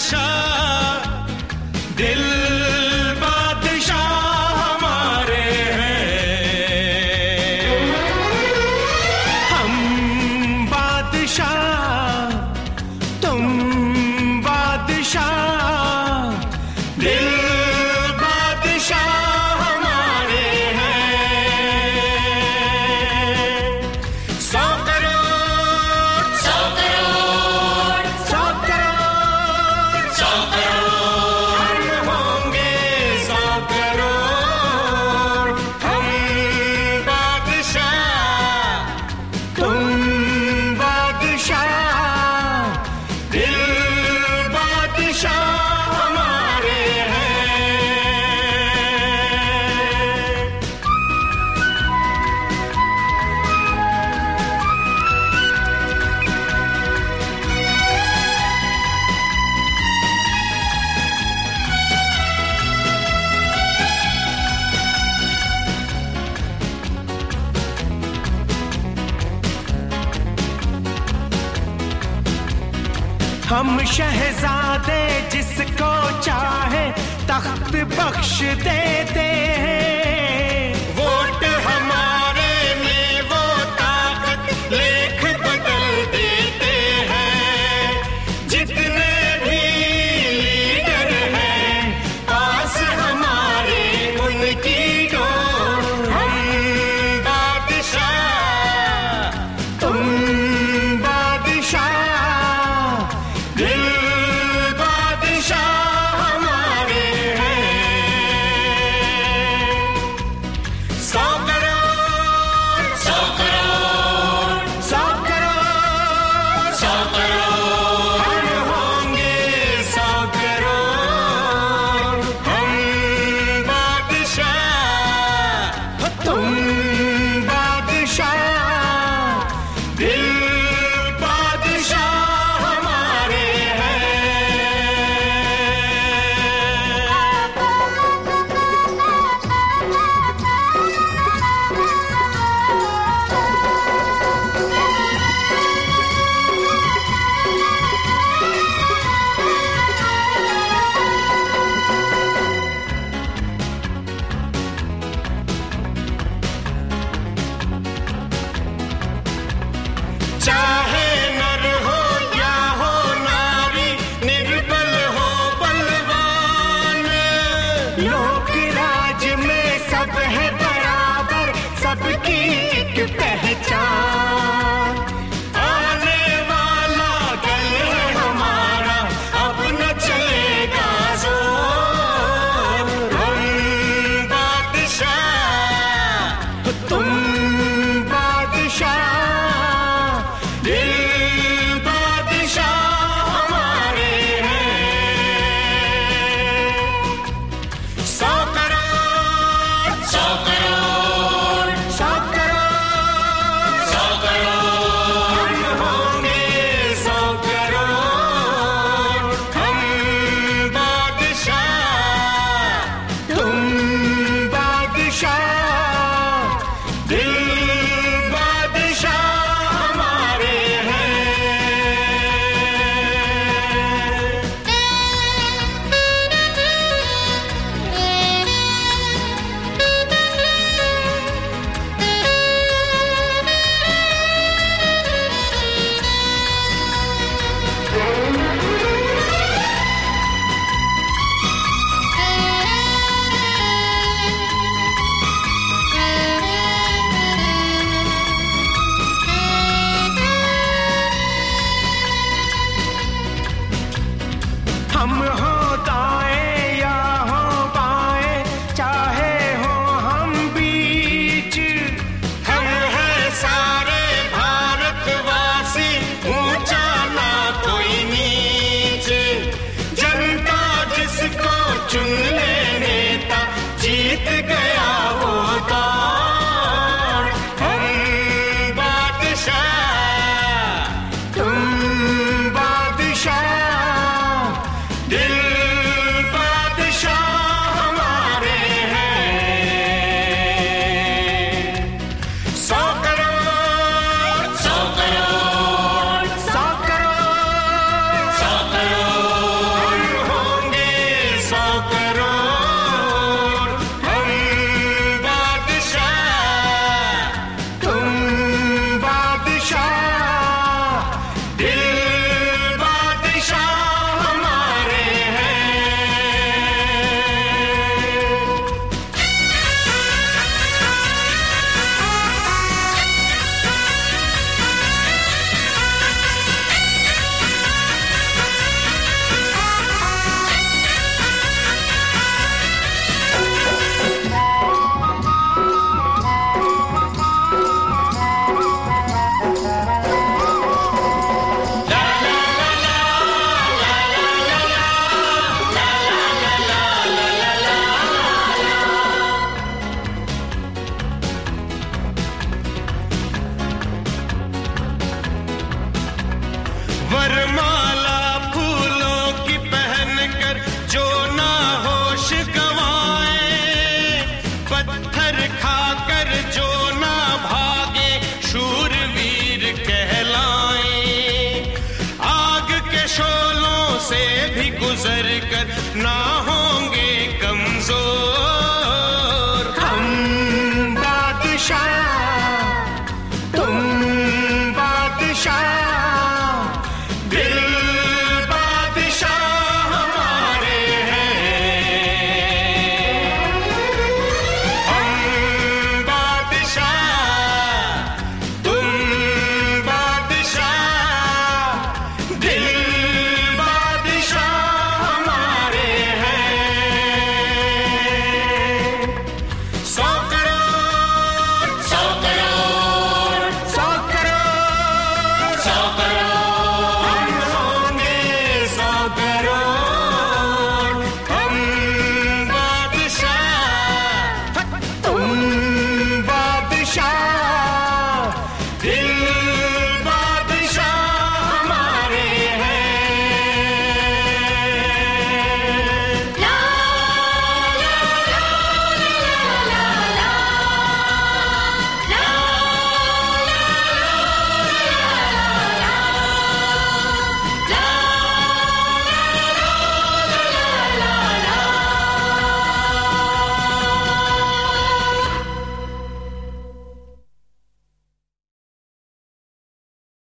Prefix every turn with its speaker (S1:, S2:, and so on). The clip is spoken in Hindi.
S1: बादशाह, दिल बादशाह हमारे हैं। हम बादशाह, तुम बादशाह, दिल बादशाह हमारे हैं। 100 करोड़ 100 करोड़ 100 करोड़ 100 करोड़ हम होंगे 100 करोड़। हम बादशाह, तुम बादशाह, दिल बादशाह हमारे हैं। हम शहजादे जिसको चाहे तख्त बख्श देते हैं। वोट हमारे में वो ताकत लेख बदल देते हैं। जितने भी लीडर हैं पास हमारे उनकी डोर। हम बादशाह, तुम बादशाह, दिल बादशाह हमारे हैं। 100 करोड़ 100 करोड़ 100 करोड़ 100 करोड़ हम होंगे 100 करोड़। हम बादशाह, तुम बादशाह, दिल बादशाह हमारे हैं। चाहे नर हो या हो नारी, निर्बल हो बलवान, लोक राज में सब है बराबर, सबकी एक पहचान। आने वाला कल है हमारा, अब न चलेगा जोर। हम बादशाह, तुम बादशाह, दिल बादशाह हमारे हैं। 100 करोड़ 100 करोड़ 100 करोड़ 100 करोड़ हम होंगे 100 करोड़। हम बादशाह, तुम बादशाह, दिल बादशाह हमारे हैं। हम हो दाएं या हो बाएं, चाहे हो हम बीच, हम हैं सारे भारतवासी, ऊंचा ना कोई नीच। जनता जिसको चुन ले नेता, जीत गया वो दौड़। हम बादशाह, तुम बादशाह, दिल माला फूलों की पहन कर जो ना होश गंवाए, पत्थर खाकर जो ना भागे शूरवीर कहलाए। आग के शोलों से भी गुजर कर ना होंगे कमजोर,